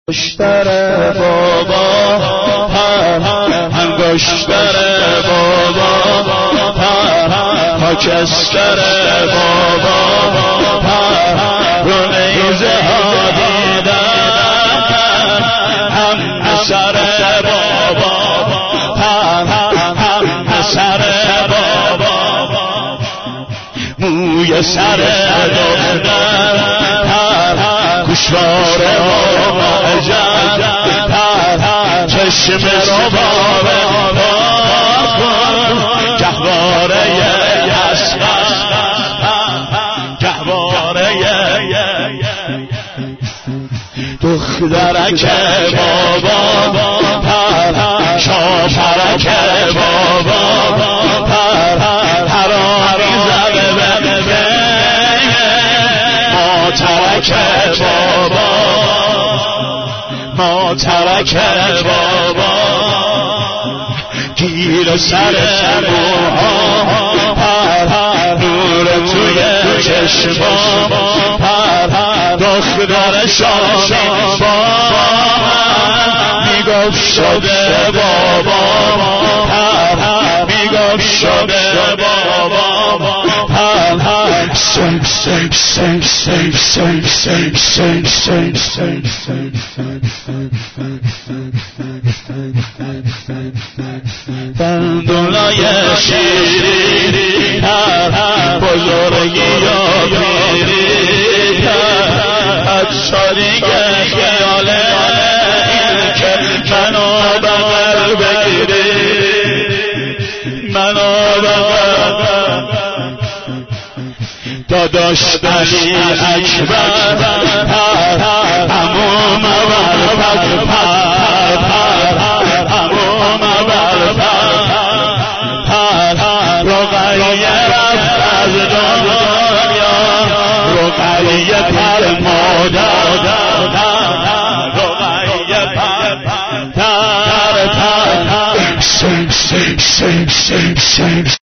انگشتر بابا انگشتر بابا خاکستر بابا رو نیزه ها دیدن هم سر بابا هم سر بابا موی سر دختر گوشوار چشم رو بابه گهواره اصغر گهواره دخترک بابا شاپرک بابا هرانی زده به ماترک بابا ماترک بابا گیر سر موها نور توی چشما دختر شامی میگفت شده بابا میگفت شده بابا سنگ سنگ سنگ سنگ سنگ سنگ سنگ سنگ سنگ دنیای شیری بزرگی یا پیری از شادی خیال این که منو بغل بگیری منو بغل داداش علی اکبر همون اول همون اول رقیه رفت از دنیا رقیه پر مادر رقیه پر سنگ سنگ سنگ سنگ سنگ